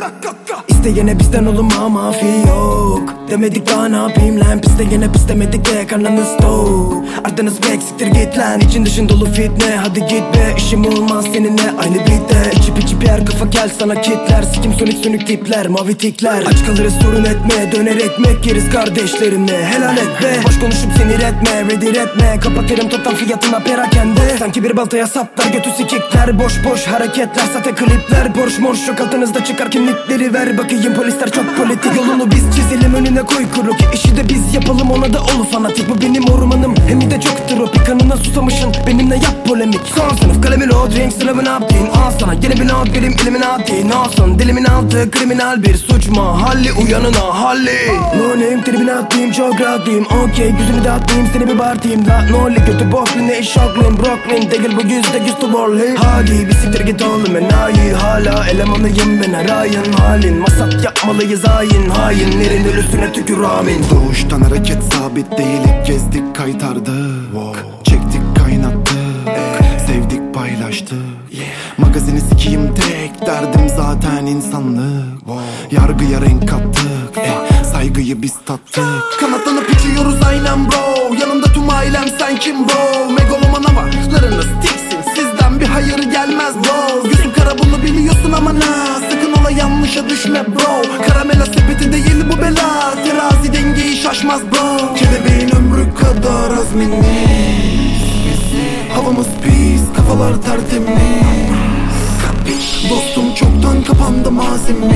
İsteyene bizden olunma mafi yok. Demedik daha ne yapayım lan, piste gene pis demedik de karnınız tok. Ardınız bek siktir git lan, için dışın dolu fitne. Hadi git be, işim olmaz seninle aynı bitte. İçip içip yer kafa gel sana kitler. Sikim sönük tipler, mavi tikler. Aç kalırız sorun etme, döner ekmek yeriz kardeşlerimle. Helal et be, boş konuşup sinir etme, redir etme. Kapatırım toptan fiyatına perakende. Sanki bir baltaya saplar götü sikikler. Boş hareketler, sahte klipler. Borç morş yok altınızda, çıkar kimlikleri ver. Bakayım polisler çok politik, yolunu biz çizelim önüne koy kuru. Ki işi de biz yapalım, ona da ol fanatik. Bu benim ormanım, hem de çok tropik. Kanına susamışın, benimle yap polemik. Son sınıf kalemin o drink sınavını yaptın. Al sana yeni bir not, benim elimin atı. Ne olsun dilimin altı, kriminal bir suç mahalli. Uyanına halli. No name tribine attım, çok rahatlayım. Okey gözünü dağıttım, seni bir partiyim. La nolli kötü boklu, ne iş şokluyum. Brooklyn değil bu %100 tuborli. Hadi bir siktir git oğlum enayi. Hala elemanıyım ben her ayın halin. Masat yapmalıyız hainlerin ölüsüne tükür amin. Doğuştan hareket sabit değil, hep gezdik kaytardık, çektik kaynattık, sevdik paylaştık. Magazini sikiyim tek derdim zaten insanlık. Yargıya renk kattık, saygıyı biz tattık. Kanatlanıp uçuyoruz aynen bro. Yanımda tüm ailem, sen kim bro? Megaloman ama larınız tiksin, sizden bir hayır gelmez bro. Gözüm kara bunu biliyorsun ama na, sakın ola yanlışa düşme bro. Karamela sepeti değil bu bela, terazi dengeyi şaşmaz bro. Kelebeğin ömrü kadar azminli, havamız pis, kafalar tertemiz. Dostum çoktan kapandı mazimiz.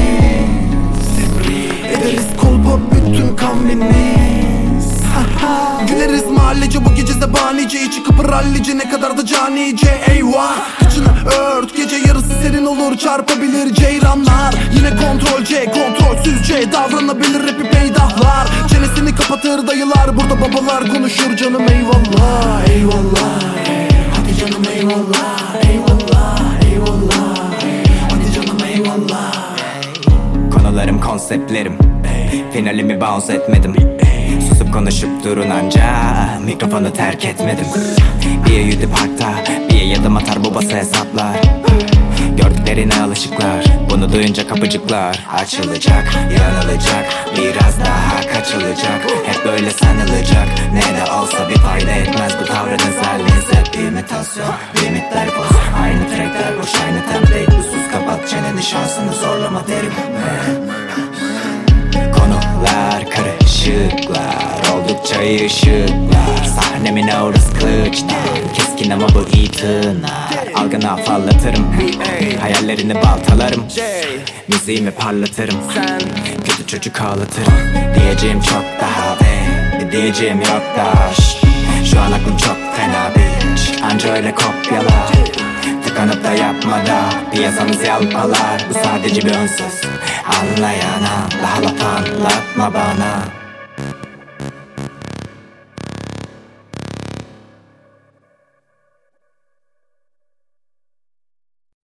Ederiz kolpa bütün kambiniz. Güleriz mahallece bu gece zebanice. İçi kıpır hallice, ne kadar da canice. Eyvah kıçını ört, gece yarısı serin olur. Çarpabilir ceyranlar. Yine kontrol C, kontrolsüzce davranabilir rapi peydahlar. Çenesini kapatır dayılar, burada babalar konuşur canım eyvallah. Eyvallah, hadi canım eyvallah. Eyvallah, eyvallah, hadi canım eyvallah. Konularım konseptlerim, finalimi bounce etmedim. Susup konuşup durun anca, mikrofonu terk etmedim. Bir yedi parkta, bir yadım atar babası hesaplar. Gördüklerine alışıklar, bunu duyunca kapıcıklar açılacak, yanılacak, biraz daha kaçılacak. Hep böyle sanılacak, ne de olsa bir fayda etmez bu tavrınız. Haliniz hep imitasyon, limitler boz, aynı trackler boş, aynı template. Bu sus kapat çeneni, şansını zorlama derim. Konular karışıklar, oldukça ışıklar. Sahnemin aurası kılıçtan, keskin ama bu itina. Algını afallatırım, hayallerini baltalarım. Müziğimi parlatırım, kötü çocuk ağlatırım. Diyeceğim çok daha ve diyeceğim yok daha. Şu an aklım çok fena bitch, anca öyle kopyala. Tıkanıp da yapma da piyasamız yalpalar. Bu sadece bir ön söz, anlayana daha laf anlatma bana.